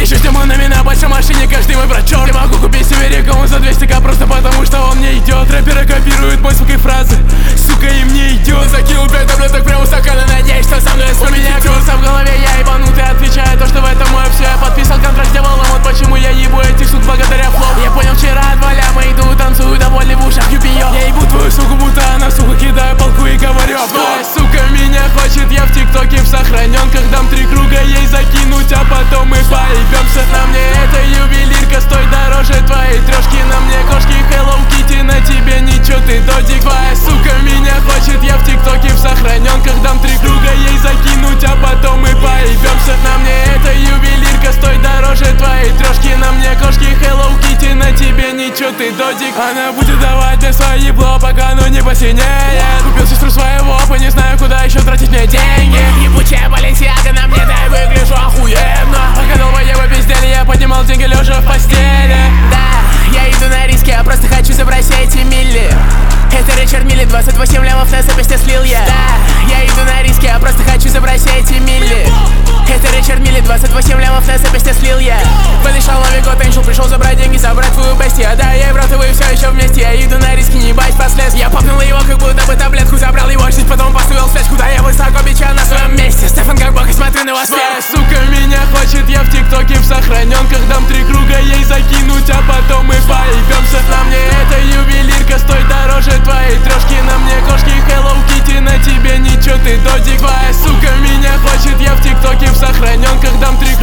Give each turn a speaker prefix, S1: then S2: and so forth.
S1: Еще ждем на меня на большой машине, каждый мой брат черт. Я могу купить себе рекламу за 200к просто потому, что он мне идет. Рэперы копируют мой звук и фразы, сука, им не идет. Закинул 5 таблеток прямо у стакана, надеюсь, что со мной у меня крутится в голове, я ебанутый, отвечаю то, что в этом мое все. Я подписал контракт с дьяволом, вот почему я ебу этих сук благодаря флоу. Я понял вчера от Валя, мы иду, танцую, довольный в ушах юпиё. Я ебу твою суку, будто она, сука, кидаю палку и говорю: твоя сука меня хочет, я в тиктоке в сохраненках. Дам 3 круга ей закинуть, а потом мы поебемся. На мне эта ювелирка стоит дороже твоей трешки. На мне кошки Hello Kitty, на тебе ничего, ты додик. Твоя сука меня хочет, я в тиктоке в сохраненках. Дам 3 круга ей закинуть, а потом мы поебемся. На мне эта ювелирка стоит дороже твоей трешки. На мне кошки Hello Kitty, на тебе ничего, ты додик. Она будет давать мне свои бло, пока оно не посинеет. Купил сестру своего, не знаю, куда еще тратить мне деньги. Ебучая Баленсиага на мне, да, я выгляжу охуенно. Пока долбоебы пиздели, я поднимал деньги лежа в постели. Да, я иду на риски, я просто хочу забрать все эти милли. Это Ричард Милли, 28 лямов на запястье слил я. Да, я иду на риски, я просто хочу забрать все эти милли. Это Ричард Милли, 28 лямов на запястье слил я. Подошел Новый год, Эншел пришел забрать деньги, забрать твою бестию. Да, я и брат, и вы все еще вместе. Я иду на риски, не бать последствий. Я попнул его, как будто бы таблетку, забрал его жизнь, потом поставил слежку. Да, я высоко, бича на своем месте. Стефан как бог, и смотрю на вас. Твоя сука меня хочет, я в тиктоке в сохраненках. Дам 3 круга ей закинуть, а потом мы поебемся. На мне эта ювелирка стоит дороже твоей трешки. На мне кошки Hello Kitty, на тебе ничего, ты додик. Твоя сука меня хочет, я в тиктоке в сохраненках. Дам 3